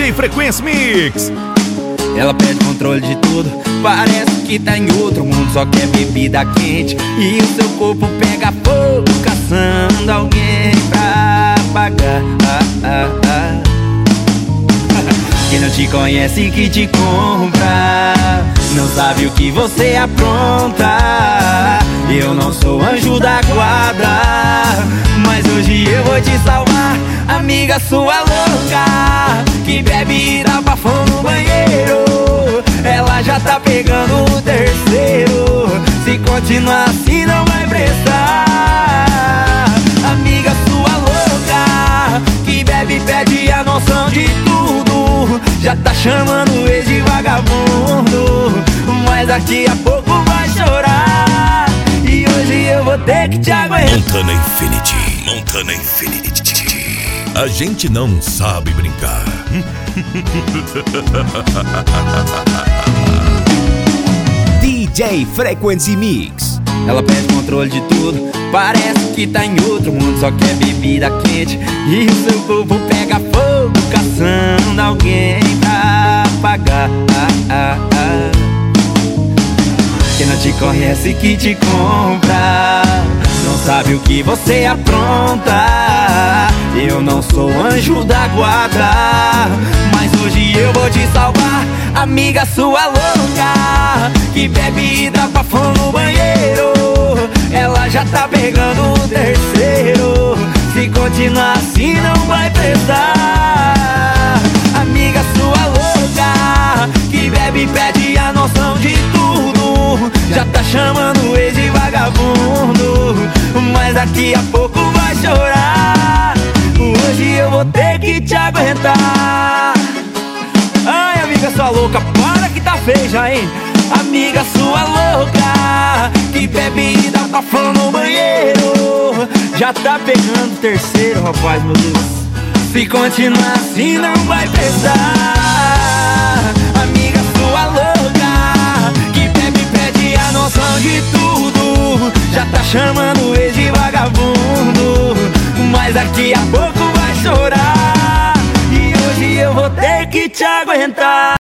DJ Frequency Mix. Ela perde controle de tudo, parece que tá em outro mundo, só quer bebida quente e o seu corpo pega fogo, caçando alguém pra apagar. Quem não te conhece que te compra, não sabe o que você apronta. Eu não sou anjo da guarda, mas hoje eu vou te salvar. Amiga sua louca, que bebe e dá bafão no banheiro, ela já tá pegando o terceiro. Se continuar assim não vai prestar. Amiga sua louca, que bebe e perde a noção de tudo, já tá chamando o ex de vagabundo, mas daqui a pouco vai chorar. E hoje eu vou ter que te aguentar. Montana Infinity, Montana Infinity. A gente não sabe brincar. DJ Frequency Mix. Ela perde controle de tudo, parece que tá em outro mundo, só quer bebida quente e o seu corpo pega fogo, caçando alguém pra apagar. Quem não te conhece que te compra, não sabe o que você apronta. Eu não sou anjo da guarda, mas hoje eu vou te salvar. Amiga sua louca, que bebe e dá bafão no banheiro, ela já tá pegando o terceiro. Se continuar assim não vai prestar. Amiga sua louca, que bebe e perde a noção de tudo, já tá chamando o ex de vagabundo, mas daqui a pouco vai chorar. Hoje eu vou ter que te aguentar. Ai, amiga sua louca, para que tá feio já, hein? Amiga sua louca, que bebe e dá bafão no banheiro, já tá pegando o terceiro, rapaz, meu Deus. Se continuar assim não vai prestar. Amiga sua louca, que bebe e perde a noção de tudo, já tá chamando o ex de vagabundo, mas daqui a pouco vai chorar. E hoje eu vou ter que te aguentar.